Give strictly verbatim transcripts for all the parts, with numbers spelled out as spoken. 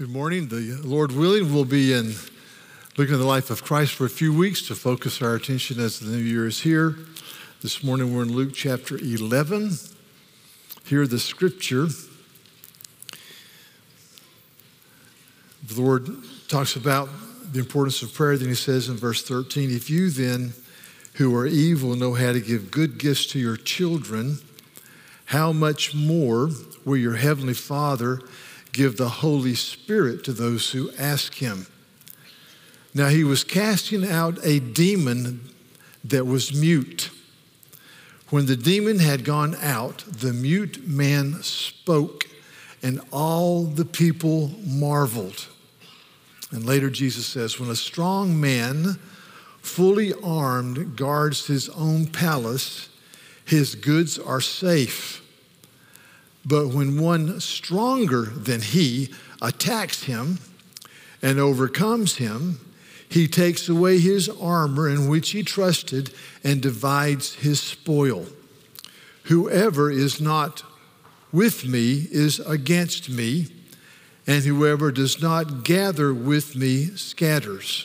Good morning. The Lord willing, we'll be in looking at the life of Christ for a few weeks to focus our attention as the new year is here. This morning we're in Luke chapter eleven. Hear the scripture. The Lord talks about the importance of prayer. Then he says in verse thirteen, if you then who are evil know how to give good gifts to your children, how much more will your heavenly Father give the Holy Spirit to those who ask him? Now he was casting out a demon that was mute. When the demon had gone out, the mute man spoke, and all the people marveled. And later Jesus says, when a strong man, fully armed, guards his own palace, his goods are safe. But when one stronger than he attacks him and overcomes him, he takes away his armor in which he trusted and divides his spoil. Whoever is not with me is against me, and whoever does not gather with me scatters.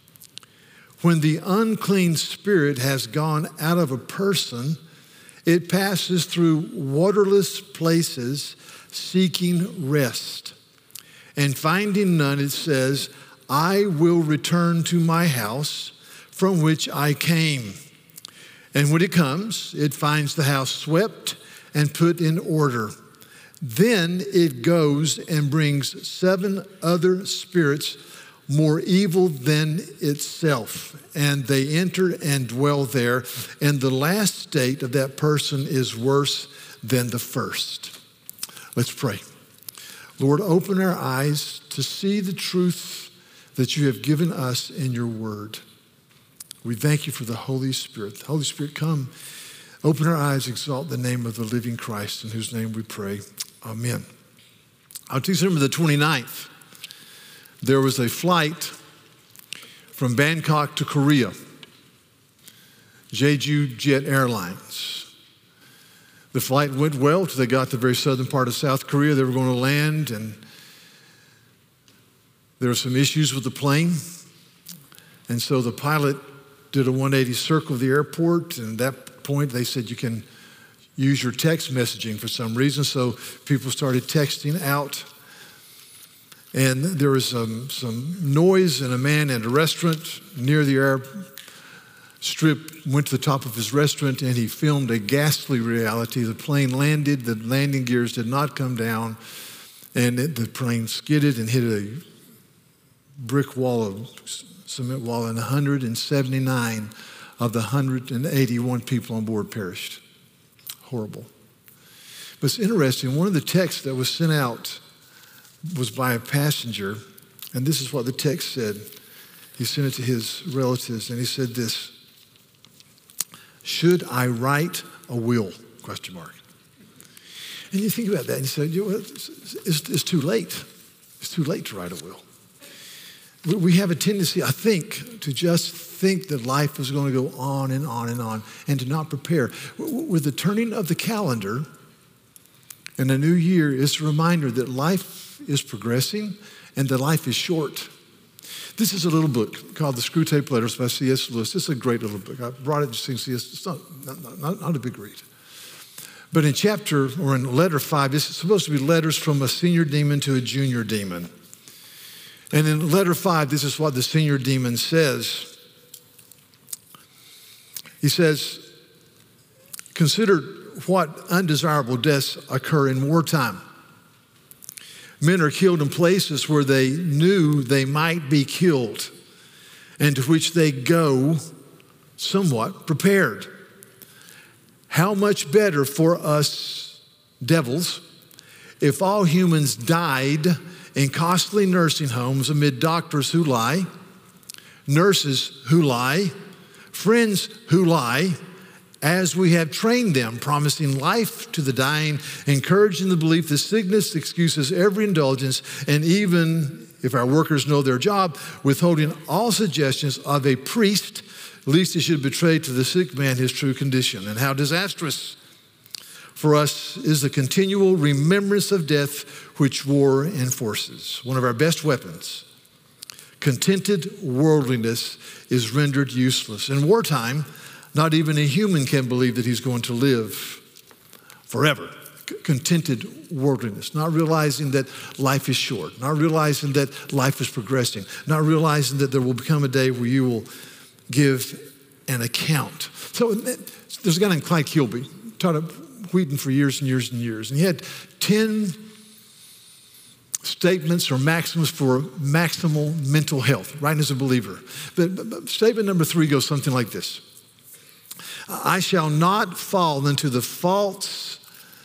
When the unclean spirit has gone out of a person, it passes through waterless places seeking rest. And finding none, it says, I will return to my house from which I came. And when it comes, it finds the house swept and put in order. Then it goes and brings seven other spirits more evil than itself, and they enter and dwell there, and the last state of that person is worse than the first. Let's pray. Lord, open our eyes to see the truth that you have given us in your word. We thank you for the Holy Spirit. Holy Spirit, come, open our eyes, exalt the name of the living Christ, in whose name we pray. Amen. On December the twenty-ninth, there was a flight from Bangkok to Korea, Jeju Jet Airlines. The flight went well till they got to the very southern part of South Korea. They were going to land, and there were some issues with the plane. And so the pilot did a one eighty circle of the airport, and at that point they said you can use your text messaging for some reason. So people started texting out. And there was um, some noise, and a man at a restaurant near the airstrip went to the top of his restaurant, and he filmed a ghastly reality. The plane landed, the landing gears did not come down, and it, the plane skidded and hit a brick wall, of cement wall, and one hundred seventy-nine of the one hundred eighty-one people on board perished. Horrible. But it's interesting, one of the texts that was sent out was by a passenger, and this is what the text said. He sent it to his relatives, and he said this: should I write a will? Question mark. And you think about that, and you say, you know, it's, it's, it's too late. It's too late to write a will. We have a tendency, I think, to just think that life is going to go on and on and on, and to not prepare. With the turning of the calendar and a new year, it's a reminder that life is progressing and that life is short. This is a little book called The Screwtape Letters by C S Lewis. This is a great little book. I brought it to see C S. It's not, not, not, not a big read. But in chapter, or in letter five, this is supposed to be letters from a senior demon to a junior demon. And in letter five, this is what the senior demon says. He says, consider what undesirable deaths occur in wartime. Men are killed in places where they knew they might be killed, and to which they go somewhat prepared. How much better for us devils if all humans died in costly nursing homes amid doctors who lie, nurses who lie, friends who lie, as we have trained them, promising life to the dying, encouraging the belief that sickness excuses every indulgence, and even if our workers know their job, withholding all suggestions of a priest, lest he should betray to the sick man his true condition. And how disastrous for us is the continual remembrance of death which war enforces. One of our best weapons. Contented worldliness is rendered useless. In wartime, not even a human can believe that he's going to live forever. C- contented worldliness, not realizing that life is short, not realizing that life is progressing, not realizing that there will become a day where you will give an account. So there's a guy named Clyde Kilby, taught at Wheaton for years and years and years, and he had ten statements or maxims for maximal mental health, right, as a believer. But, but, but statement number three goes something like this. I shall not fall into the falsehood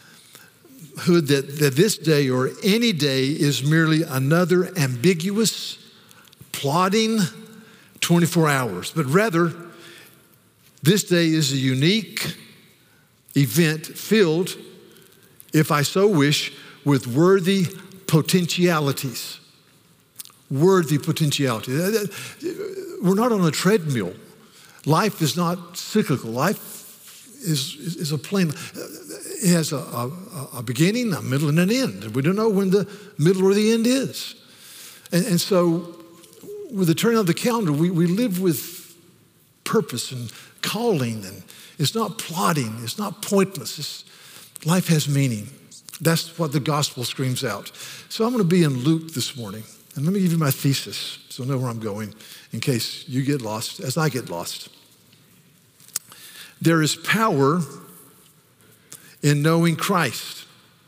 that, that this day or any day is merely another ambiguous, plodding twenty-four hours, but rather this day is a unique event filled, if I so wish, with worthy potentialities. Worthy potentiality. We're not on a treadmill. Life is not cyclical. Life is, is, is a plane. It has a, a, a beginning, a middle, and an end. We don't know when the middle or the end is. And, and so with the turning of the calendar, we, we live with purpose and calling, and it's not plodding. It's not pointless. It's, life has meaning. That's what the gospel screams out. So I'm going to be in Luke this morning. And let me give you my thesis so I know where I'm going in case you get lost as I get lost. There is power in knowing Christ.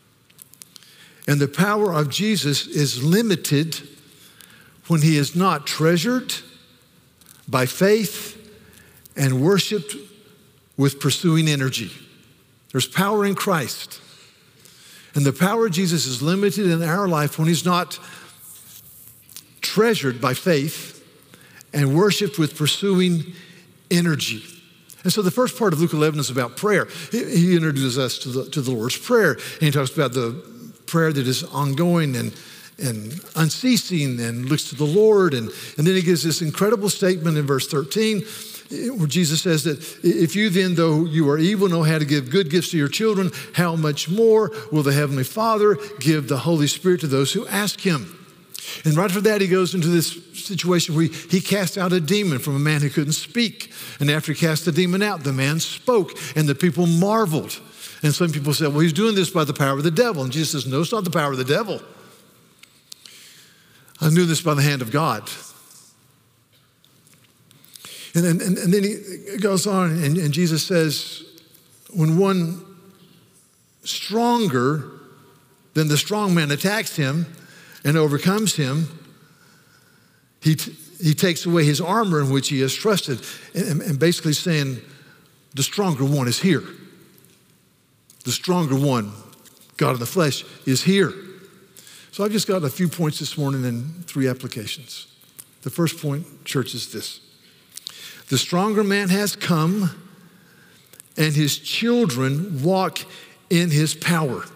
And the power of Jesus is limited when he is not treasured by faith and worshiped with pursuing energy. There's power in Christ. And the power of Jesus is limited in our life when he's not treasured by faith and worshiped with pursuing energy. And so the first part of Luke eleven is about prayer. He, he introduces us to the, to the Lord's Prayer. And he talks about the prayer that is ongoing and, and unceasing and looks to the Lord. And, and then he gives this incredible statement in verse thirteen where Jesus says that if you then, though you are evil, know how to give good gifts to your children, how much more will the Heavenly Father give the Holy Spirit to those who ask him? And right after that, he goes into this situation where he, he cast out a demon from a man who couldn't speak. And after he cast the demon out, the man spoke, and the people marveled. And some people said, well, he's doing this by the power of the devil. And Jesus says, no, it's not the power of the devil. I'm doing this by the hand of God. And then, and, and then he goes on, and, and Jesus says, when one stronger than the strong man attacks him and overcomes him, he, t- he takes away his armor in which he has trusted, and, and basically saying, the stronger one is here. The stronger one, God in the flesh, is here. So I've just got a few points this morning and three applications. The first point, church, is this. The stronger man has come, and his children walk in his power.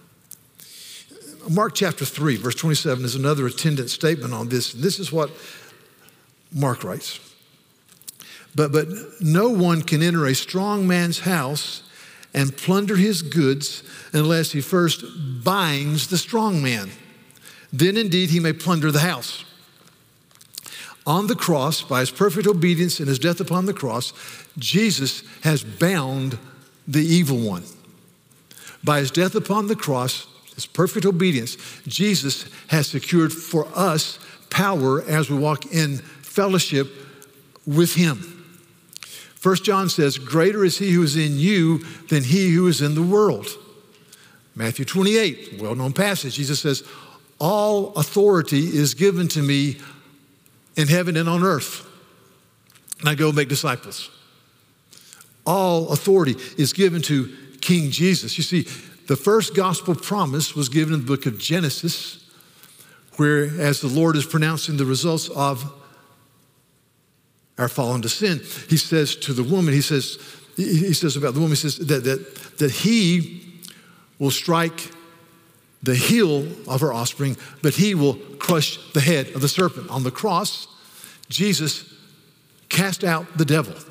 Mark chapter three, verse twenty-seven is another attendant statement on this. This is what Mark writes. But, but no one can enter a strong man's house and plunder his goods unless he first binds the strong man. Then indeed he may plunder the house. On the cross, by his perfect obedience and his death upon the cross, Jesus has bound the evil one. By his death upon the cross, his perfect obedience, Jesus has secured for us power as we walk in fellowship with him. First John says, greater is he who is in you than he who is in the world. Matthew twenty-eight, well-known passage, Jesus says, all authority is given to me in heaven and on earth. And I go make disciples. All authority is given to King Jesus. You see, the first gospel promise was given in the book of Genesis, where as the Lord is pronouncing the results of our fall into sin, he says to the woman, he says, he says about the woman, he says that, that, that he will strike the heel of her offspring, but he will crush the head of the serpent. On the cross, Jesus cast out the devil.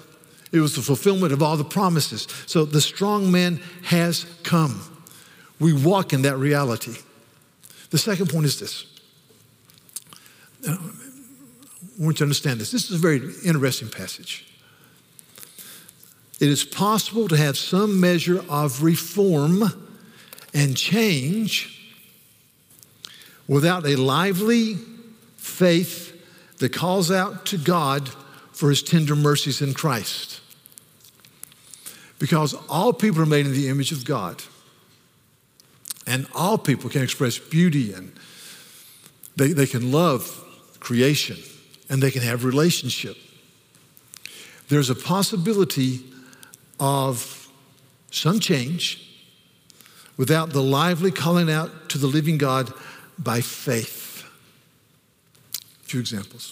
It was the fulfillment of all the promises. So the strong man has come. We walk in that reality. The second point is this. I want you to understand this. This is a very interesting passage. It is possible to have some measure of reform and change without a lively faith that calls out to God for his tender mercies in Christ. Because all people are made in the image of God. And all people can express beauty, and they, they can love creation, and they can have relationship. There's a possibility of some change without the lively calling out to the living God by faith. A few examples.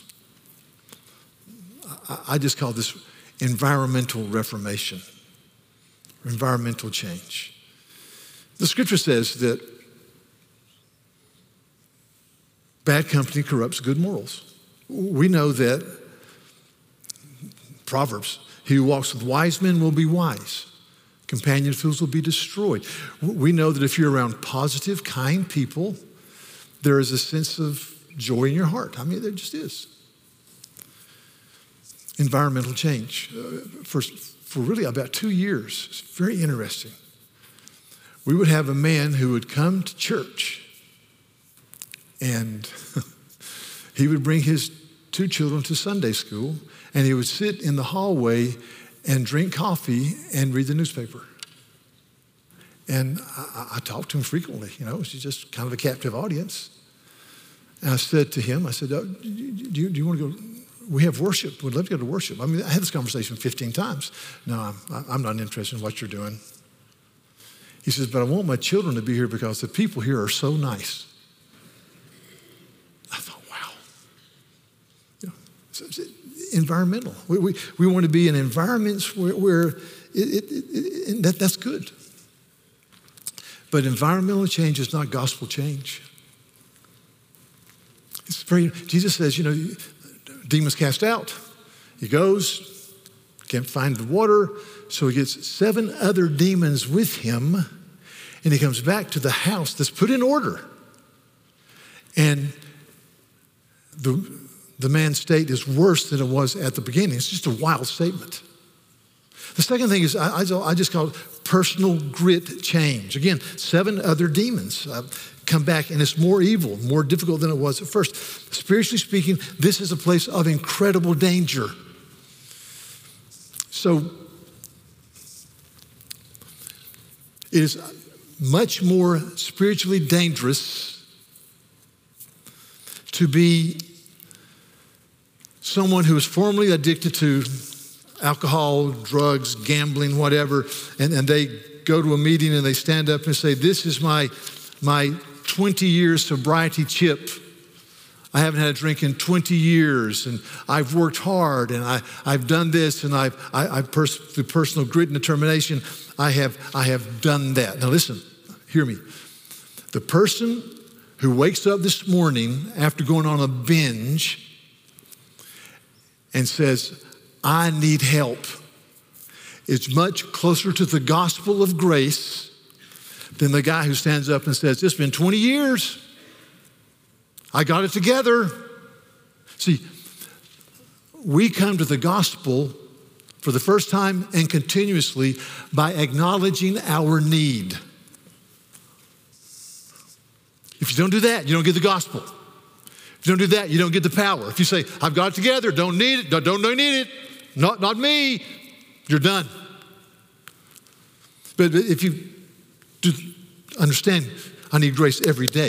I, I just call this environmental reformation, environmental change. The scripture says that bad company corrupts good morals. We know that Proverbs, he who walks with wise men will be wise. Companion fools will be destroyed. We know that if you're around positive, kind people, there is a sense of joy in your heart. I mean, there just is. Environmental change. Uh, for, for really about two years, it's very interesting. We would have a man who would come to church, and he would bring his two children to Sunday school, and he would sit in the hallway and drink coffee and read the newspaper. And I, I talked to him frequently, you know, she's just kind of a captive audience. And I said to him, I said, oh, do, you, do you want to go? We have worship. We'd love to go to worship. I mean, I had this conversation fifteen times. No, I'm, I'm not interested in what you're doing. He says, but I want my children to be here because the people here are so nice. I thought, wow. You know, so, so environmental. We, we, we want to be in environments where, where it, it, it, it, that, that's good. But environmental change is not gospel change. It's very, Jesus says, you know, demons cast out. He goes, can't find the water, so he gets seven other demons with him, and he comes back to the house that's put in order. And the, the man's state is worse than it was at the beginning. It's just a wild statement. The second thing is, I, I just call it personal grit change. Again, seven other demons uh, come back, and it's more evil, more difficult than it was at first. Spiritually speaking, this is a place of incredible danger. So it is much more spiritually dangerous to be someone who is formerly addicted to alcohol, drugs, gambling, whatever, and, and they go to a meeting and they stand up and say, this is my, my twenty year sobriety chip. I haven't had a drink in twenty years, and I've worked hard, and I, I've done this, and I've, I, I pers- through personal grit and determination, I have, I have done that. Now listen, hear me. The person who wakes up this morning after going on a binge and says, I need help, is much closer to the gospel of grace than the guy who stands up and says, it's been twenty years. I got it together. See, we come to the gospel for the first time and continuously by acknowledging our need. If you don't do that, you don't get the gospel. If you don't do that, you don't get the power. If you say, I've got it together, don't need it, don't, don't need it, not, not me, you're done. But if you do understand, I need grace every day.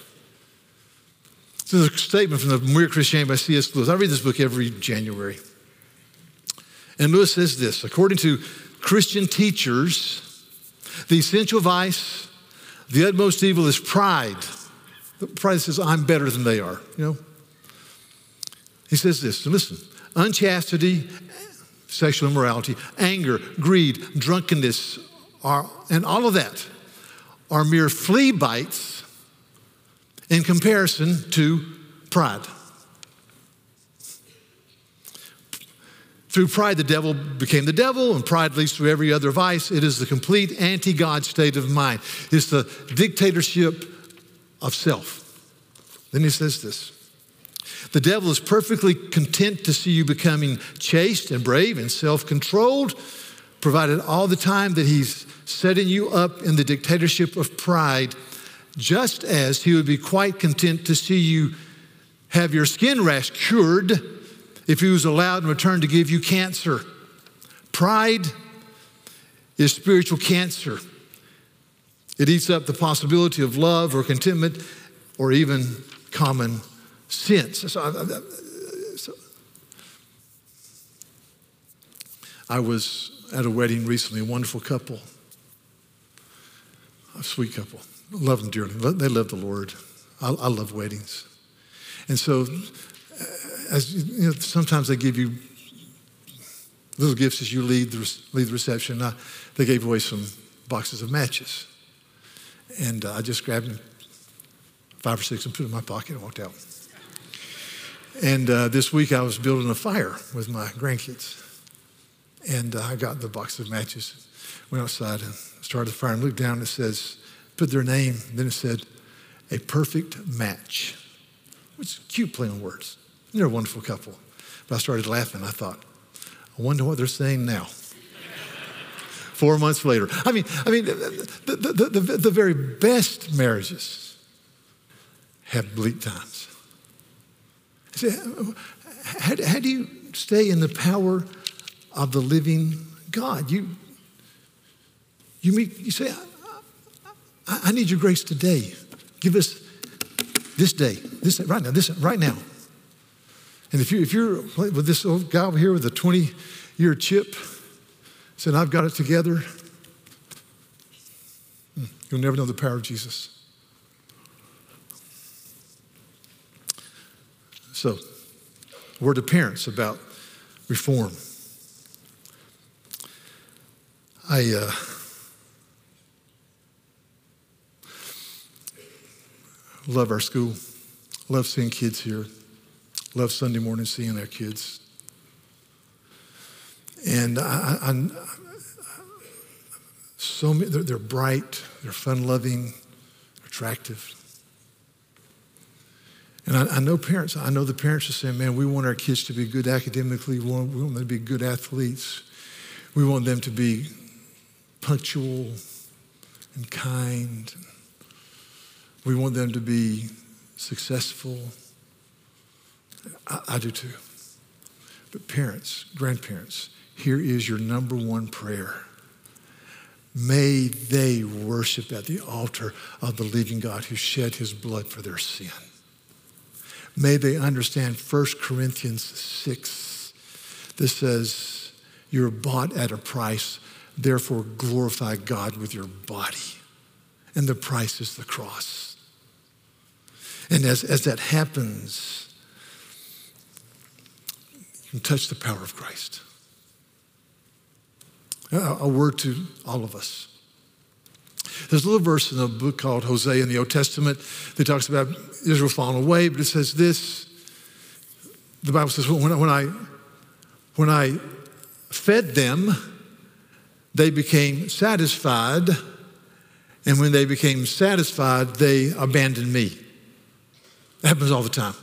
So there's a statement from the Mere Christianity by C S Lewis. I read this book every January. And Lewis says this, according to Christian teachers, the essential vice, the utmost evil is pride. Pride says, I'm better than they are, you know. He says this, listen, unchastity, sexual immorality, anger, greed, drunkenness, are, and all of that are mere flea bites in comparison to pride. Through pride, the devil became the devil, and pride leads to every other vice. It is the complete anti-God state of mind. It's the dictatorship of self. Then he says this. The devil is perfectly content to see you becoming chaste and brave and self-controlled, provided all the time that he's setting you up in the dictatorship of pride, just as he would be quite content to see you have your skin rash cured if he was allowed in return to give you cancer. Pride is spiritual cancer. It eats up the possibility of love or contentment or even common sense. So, so, I was at a wedding recently, a wonderful couple, a sweet couple. I love them dearly. They love the Lord. I, I love weddings. And so, as you know, sometimes they give you little gifts as you lead the, lead the reception. Uh, they gave away some boxes of matches. And uh, I just grabbed them, five or six, and put them in my pocket and walked out. And uh, this week I was building a fire with my grandkids. And uh, I got the box of matches, went outside and started the fire and looked down and it says, put their name, and then it said, a perfect match, which is a cute play on words. And they're a wonderful couple. But I started laughing. I thought, I wonder what they're saying now. Four months later. I mean, I mean, the, the, the, the, the very best marriages have bleak times. See, how, how do you stay in the power of the living God? You, you meet, you say, I, I need your grace today. Give us this day, this right now, this right now. And if you if you're with this old guy over here with a twenty-year chip, saying I've got it together, you'll never know the power of Jesus. So, a word to parents about reform. I uh, love our school. Love seeing kids here. Love Sunday morning seeing our kids. And I, I, I so many, they're, they're bright, they're fun-loving, attractive. And I, I know parents, I know the parents are saying, man, we want our kids to be good academically. We want, we want them to be good athletes. We want them to be punctual and kind. We want them to be successful. I, I do too. But parents, grandparents, here is your number one prayer. May they worship at the altar of the living God who shed his blood for their sin. May they understand First Corinthians six that says, you're bought at a price, therefore glorify God with your body. And the price is the cross. And as, as that happens, you can touch the power of Christ. A, a word to all of us. There's a little verse in a book called Hosea in the Old Testament that talks about Israel falling away, but it says this. The Bible says, when I, when I, when I fed them, they became satisfied, and when they became satisfied, they abandoned me. That happens all the time.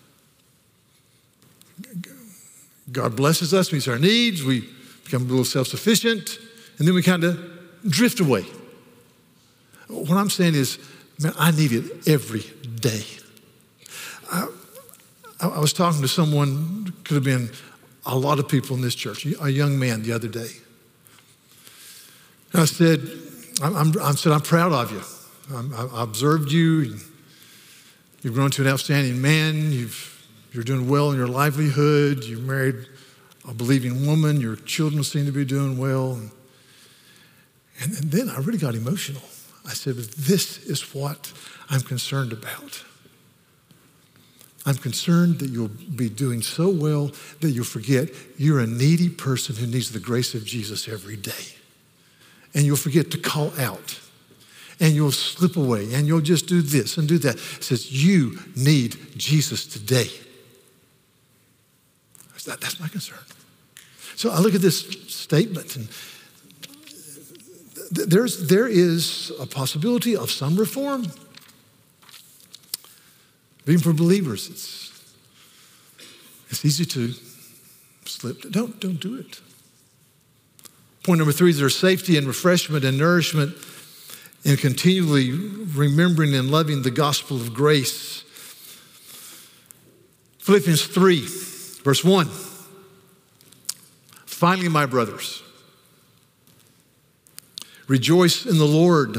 God blesses us, meets our needs, we become a little self-sufficient, and then we kind of drift away. What I'm saying is, man, I need it every day. I, I was talking to someone, could have been a lot of people in this church, a young man the other day. And I said, I'm, I'm, I said, I'm proud of you. I'm, I observed you. You've grown to an outstanding man. You've, you're doing well in your livelihood. You married a believing woman. Your children seem to be doing well. And, and, and then I really got emotional. I said, but this is what I'm concerned about. I'm concerned that you'll be doing so well that you'll forget you're a needy person who needs the grace of Jesus every day. And you'll forget to call out. And you'll slip away. And you'll just do this and do that. It says, you need Jesus today. That, that's my concern. So I look at this statement, and th- there's, there is a possibility of some reform. Even for believers, it's, it's easy to slip. Don't, don't do it. Point number three is there's safety and refreshment and nourishment in continually remembering and loving the gospel of grace. Philippians three, verse one. Finally, my brothers, rejoice in the Lord.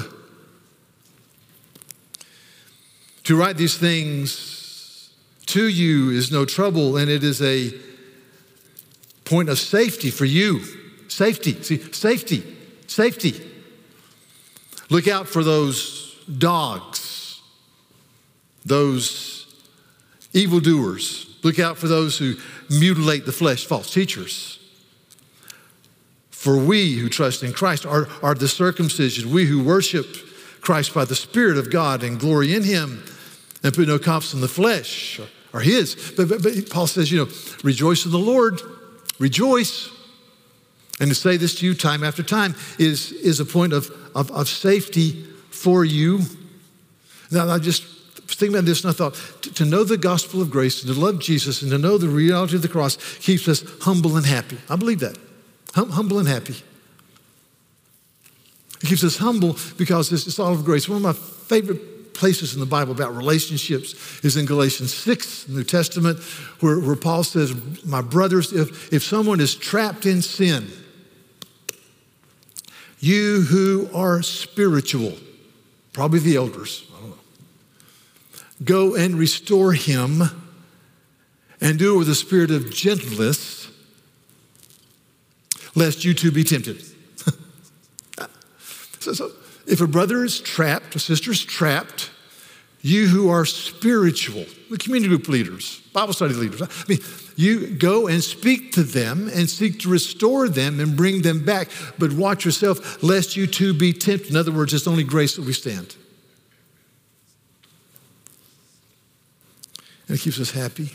To write these things to you is no trouble, and it is a point of safety for you. Safety, see, safety, safety. Look out for those dogs, those evildoers. Look out for those who mutilate the flesh, false teachers. For we who trust in Christ are, are the circumcision, we who worship Christ by the Spirit of God and glory in him and put no confidence in the flesh are, are his. But, but, but Paul says, you know, rejoice in the Lord, rejoice. And to say this to you time after time is, is a point of, of, of safety for you. Now, I just thinking about this and I thought, to, to know the gospel of grace and to love Jesus and to know the reality of the cross keeps us humble and happy. I believe that. Hum, humble and happy. It keeps us humble because it's, it's all of grace. One of my favorite places in the Bible about relationships is in Galatians six, New Testament, where, where Paul says, my brothers, if, if someone is trapped in sin, you who are spiritual, probably the elders, I don't know, go and restore him and do it with a spirit of gentleness, lest you too be tempted. so, so if a brother is trapped, a sister is trapped, you who are spiritual, the community group leaders, Bible study leaders, I mean, you go and speak to them and seek to restore them and bring them back, but watch yourself lest you too be tempted. In other words, it's only grace that we stand. And it keeps us happy.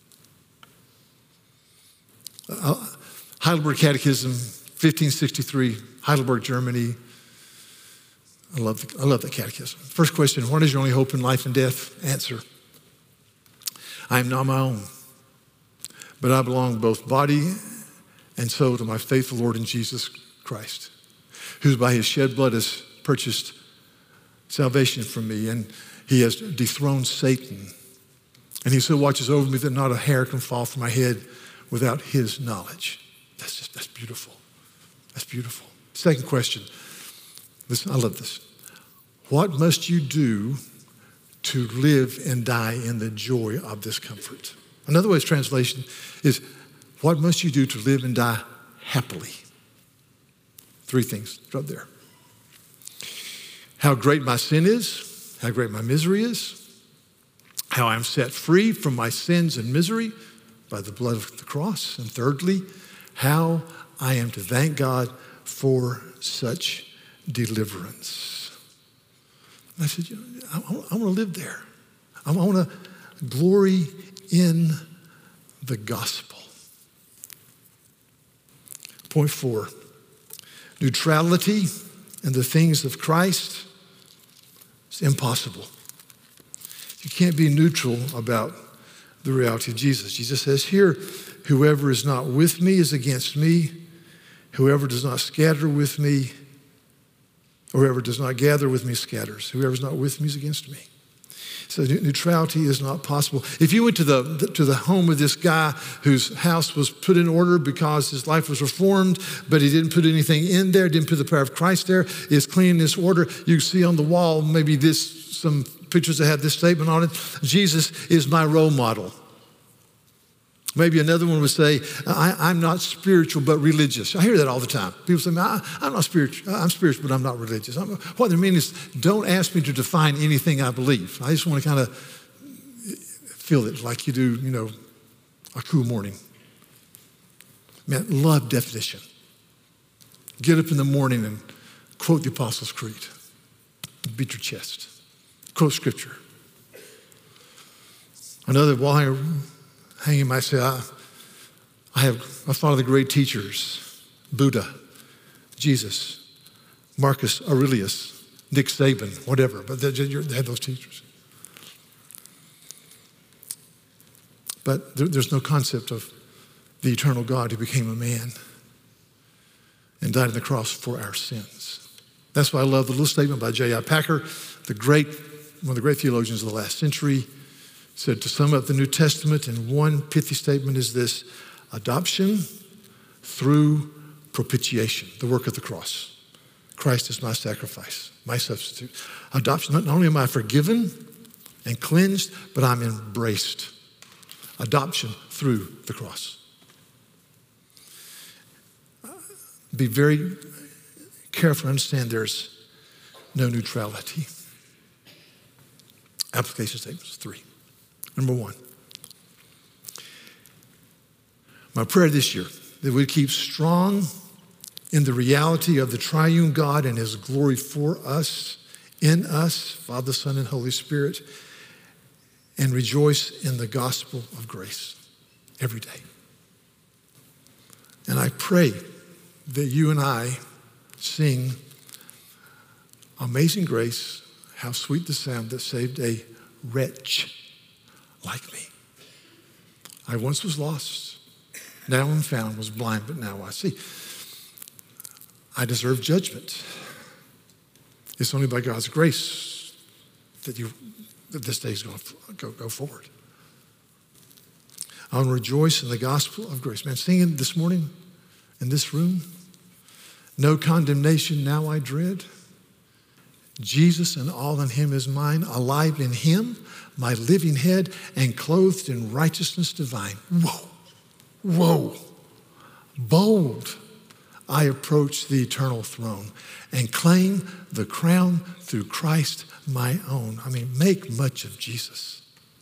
Uh, Heidelberg Catechism, fifteen sixty-three, Heidelberg, Germany. I love, the, I love that catechism. First question, what is your only hope in life and death? Answer, I am not my own, but I belong both body and soul to my faithful Lord and Jesus Christ, who by his shed blood has purchased salvation for me, and he has dethroned Satan. And he so watches over me that not a hair can fall from my head without his knowledge. That's just, that's beautiful. That's beautiful. Second question. Listen, I love this. What must you do to live and die in the joy of this comfort? Another way of translation is, what must you do to live and die happily? Three things, it's up there. How great my sin is, how great my misery is, how I'm set free from my sins and misery by the blood of the cross, and thirdly, how I am to thank God for such deliverance. And I said, you know, I, I want to live there. I want to glory in the gospel. Point four, neutrality in the things of Christ is impossible. You can't be neutral about the reality of Jesus. Jesus says here, whoever is not with me is against me. Whoever does not scatter with me, or whoever does not gather with me scatters. Whoever is not with me is against me. So neutrality is not possible. If you went to the, to the home of this guy whose house was put in order because his life was reformed, but he didn't put anything in there, didn't put the power of Christ there, is clean in this order, you see on the wall maybe this, some pictures that have this statement on it, Jesus is my role model. Maybe another one would say, I, I'm not spiritual, but religious. I hear that all the time. People say, I, I'm not spiritual. I'm spiritual, but I'm not religious. I'm, what they mean is, don't ask me to define anything I believe. I just want to kind of feel it like you do, you know, a cool morning. Man, love definition. Get up in the morning and quote the Apostles' Creed. Beat your chest. Quote scripture. Another, while hanging might say, I, I have I follow the great teachers, Buddha, Jesus, Marcus Aurelius, Nick Saban, whatever, but they, they had those teachers. But there, there's no concept of the eternal God who became a man and died on the cross for our sins. That's why I love the little statement by J I Packer, the great, one of the great theologians of the last century, said to sum up the New Testament in one pithy statement is this: adoption through propitiation, the work of the cross. Christ is my sacrifice, my substitute. Adoption, not only am I forgiven and cleansed, but I'm embraced. Adoption through the cross. Be very careful to understand there's no neutrality. Application statements, three. Number one, my prayer this year, that we keep strong in the reality of the triune God and his glory for us, in us, Father, Son, and Holy Spirit, and rejoice in the gospel of grace every day. And I pray that you and I sing Amazing Grace, how sweet the sound that saved a wretch like me. I once was lost, now am found, was blind, but now I see. I deserve judgment. It's only by God's grace that you that this day is going to go, go forward. I want to rejoice in the gospel of grace. Man, singing this morning in this room, no condemnation now I dread. Jesus and all in him is mine, alive in him, my living head, and clothed in righteousness divine. Whoa, whoa, bold. I approach the eternal throne and claim the crown through Christ my own. I mean, make much of Jesus.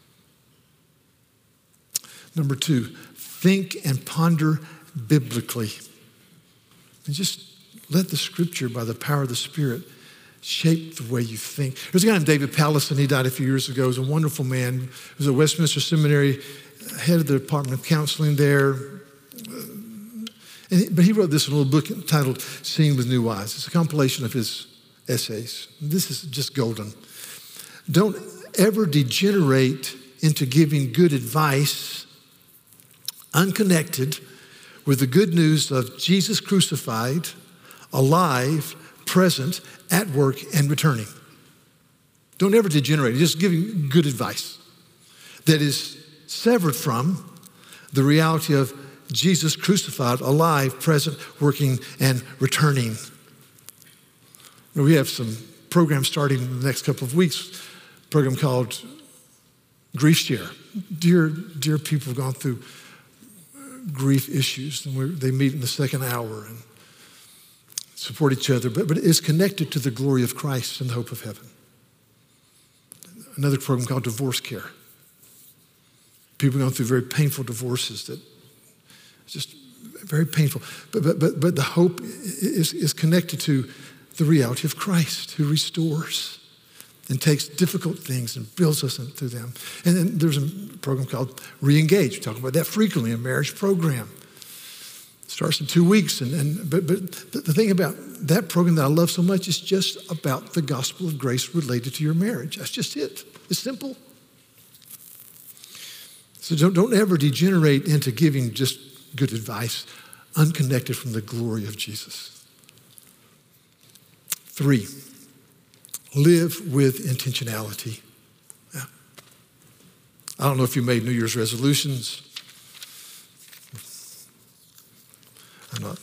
Number two, think and ponder biblically. And just let the scripture, by the power of the Spirit, shape the way you think. There's a guy named David Pallison. He died a few years ago. He was a wonderful man. He was at Westminster Seminary, head of the Department of Counseling there. And he, but he wrote this little book entitled Seeing with New Eyes. It's a compilation of his essays. This is just golden. Don't ever degenerate into giving good advice unconnected with the good news of Jesus crucified, alive, present, at work, and returning. Don't ever degenerate. Just giving good advice that is severed from the reality of Jesus crucified, alive, present, working, and returning. We have some programs starting in the next couple of weeks, a program called Grief Share. Dear, dear people have gone through grief issues, and we're, they meet in the second hour and support each other, but, but it's connected to the glory of Christ and the hope of heaven. Another program called Divorce Care. People going through very painful divorces that just very painful. But, but, but, but the hope is, is connected to the reality of Christ who restores and takes difficult things and builds us through them. And then there's a program called Re-Engage. We talk about that frequently, a marriage program. It starts in two weeks. And, and but, but the thing about that program that I love so much is just about the gospel of grace related to your marriage. That's just it. It's simple. So don't, don't ever degenerate into giving just good advice unconnected from the glory of Jesus. Three, live with intentionality. Yeah. I don't know if you made New Year's resolutions. I'm not,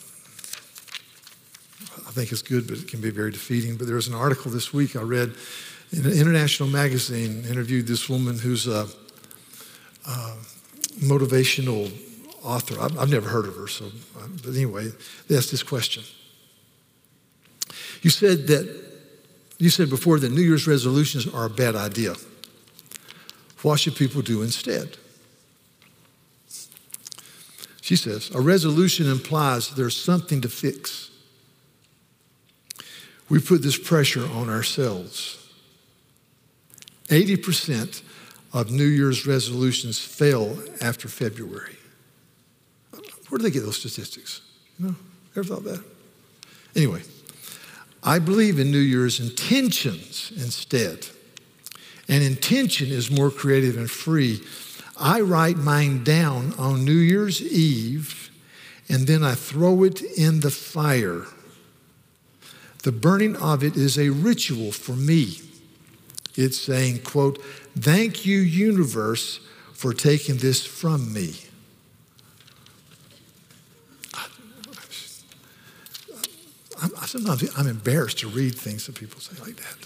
I think it's good, but it can be very defeating. But there was an article this week I read in an international magazine, interviewed this woman who's a, a motivational author. I've, I've never heard of her, so, but anyway, they asked this question. You said that, you said before that New Year's resolutions are a bad idea. What should people do instead? She says, a resolution implies there's something to fix. We put this pressure on ourselves. eighty percent of New Year's resolutions fail after February. Where do they get those statistics? You know, ever thought that? Anyway, I believe in New Year's intentions instead. And intention is more creative and free. I write mine down on New Year's Eve, and then I throw it in the fire. The burning of it is a ritual for me. It's saying, quote, "Thank you, universe, for taking this from me." I'm, sometimes I'm embarrassed to read things that people say like that.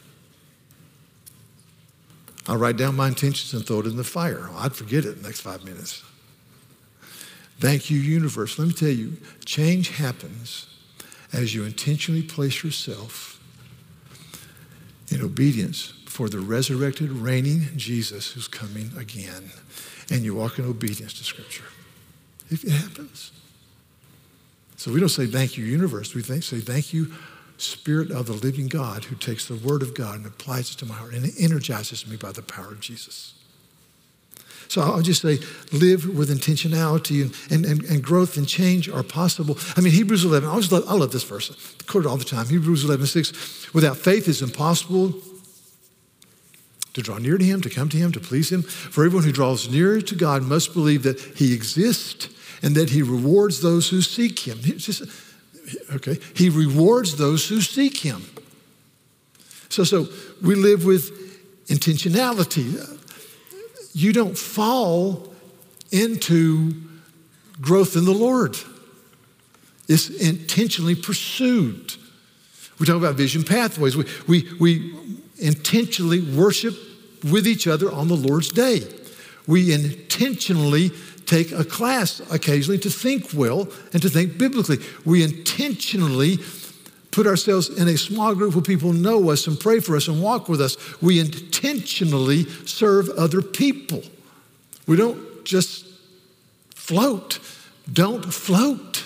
I write down my intentions and throw it in the fire. I'd forget it in the next five minutes. Thank you, universe. Let me tell you, change happens as you intentionally place yourself in obedience for the resurrected, reigning Jesus who's coming again. And you walk in obedience to Scripture. It happens. So we don't say thank you, universe. We think, say thank you, Spirit of the living God, who takes the word of God and applies it to my heart and it energizes me by the power of Jesus. So I'll just say, live with intentionality, and, and, and, and growth and change are possible. I mean, Hebrews eleven, I always love, I love this verse. I quote it all the time. Hebrews eleven six, without faith it's impossible to draw near to him, to come to him, to please him. For everyone who draws near to God must believe that he exists and that he rewards those who seek him. It's just, okay, he rewards those who seek him. So, so we live with intentionality. You don't fall into growth in the Lord. It's intentionally pursued. We talk about vision pathways. We, we, we intentionally worship with each other on the Lord's day. We intentionally take a class occasionally to think well and to think biblically. We intentionally put ourselves in a small group where people know us and pray for us and walk with us. We intentionally serve other people. We don't just float. Don't float.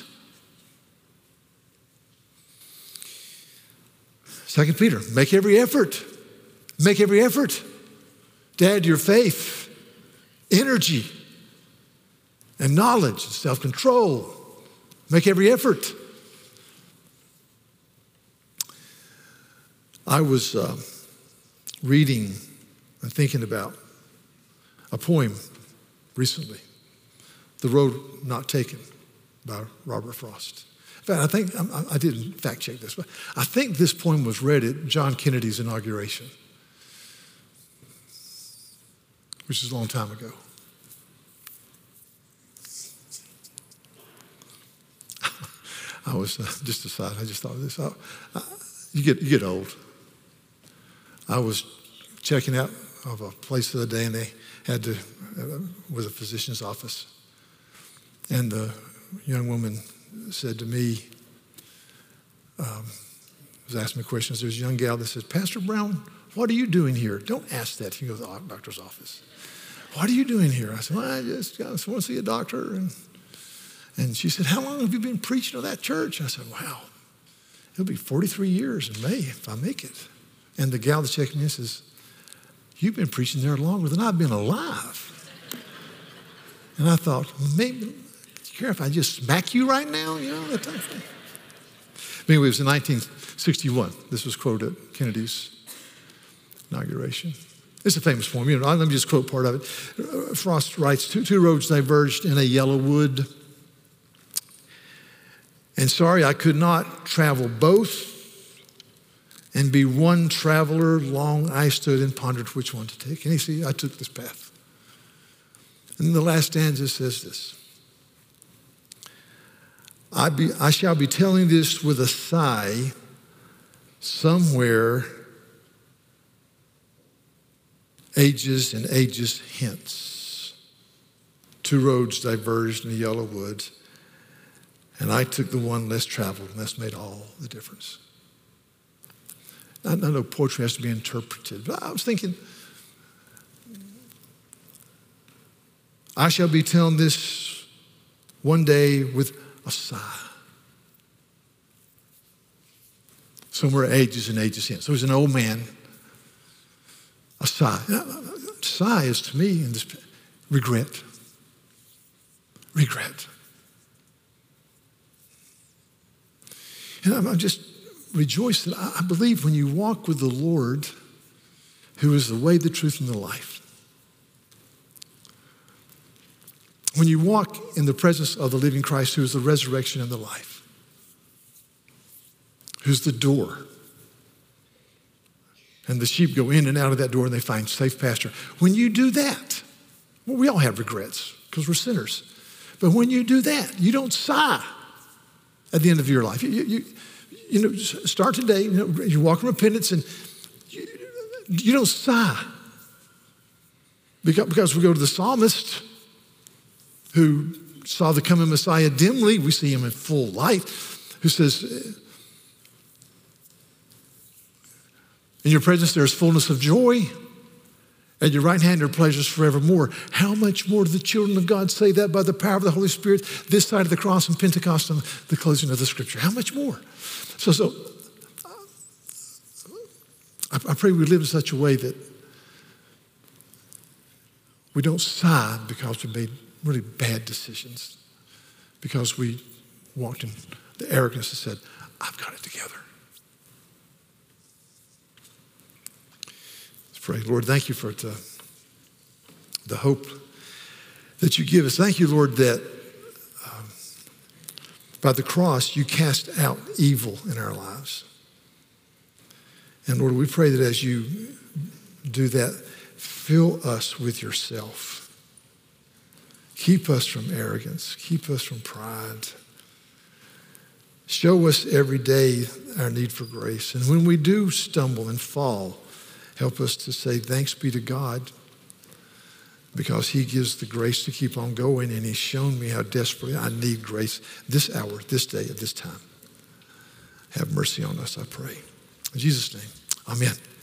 Second Peter, make every effort. Make every effort to add your faith, energy, and knowledge, self-control. Make every effort. I was uh, reading and thinking about a poem recently, The Road Not Taken by Robert Frost. In fact, I think, I, I didn't fact check this, but I think this poem was read at John Kennedy's inauguration, which is a long time ago. I was, uh, just aside, I just thought of this. I, I, you, get, you get old. I was checking out of a place the other day, and they had to, uh, with a physician's office. And the young woman said to me, um, was asking me questions. There's a young gal that says, "Pastor Brown, what are you doing here?" Don't ask that. You go to the doctor's office. "What are you doing here?" I said, "Well, I just, I just want to see a doctor." And And she said, "How long have you been preaching to that church?" I said, "Wow, it'll be forty-three years in May if I make it." And the gal that checked me says, "You've been preaching there longer than I've been alive." And I thought, maybe, do you care if I just smack you right now? You know, that type of thing. But anyway, it was in nineteen sixty-one. This was quoted at Kennedy's inauguration. It's a famous poem. You know, let me just quote part of it. Frost writes, two, two roads diverged in a yellow wood. And sorry, I could not travel both and be one traveler. Long I stood and pondered which one to take. And you see, I took this path. And then the last stanza says this. I, be, I shall be telling this with a sigh somewhere ages and ages hence. Two roads diverged in the yellow woods. And I took the one less traveled, and that's made all the difference. I know poetry has to be interpreted, but I was thinking, I shall be telling this one day with a sigh. Somewhere ages and ages hence. So he's an old man, a sigh. A sigh is to me in this regret. Regret. And I'm, I'm just rejoiced that I, I believe when you walk with the Lord, who is the way, the truth, and the life, when you walk in the presence of the living Christ, who is the resurrection and the life, who's the door, and the sheep go in and out of that door and they find safe pasture. When you do that, well, we all have regrets because we're sinners. But when you do that, you don't sigh at the end of your life. You, you, you know, start today, you know, you walk in repentance and you, you don't sigh. Because, because we go to the psalmist who saw the coming Messiah dimly. We see him in full light, who says, in your presence there is fullness of joy. At your right hand are pleasures forevermore. How much more do the children of God say that by the power of the Holy Spirit this side of the cross and Pentecost and the closing of the scripture? How much more? So, so I, I pray we live in such a way that we don't sigh because we made really bad decisions, because we walked in the arrogance and said, I've got it together. Pray. Lord, thank you for the, the hope that you give us. Thank you, Lord, that um, by the cross you cast out evil in our lives. And Lord, we pray that as you do that, fill us with yourself. Keep us from arrogance. Keep us from pride. Show us every day our need for grace. And when we do stumble and fall, help us to say thanks be to God, because he gives the grace to keep on going, and he's shown me how desperately I need grace this hour, this day, at this time. Have mercy on us, I pray. In Jesus' name, amen.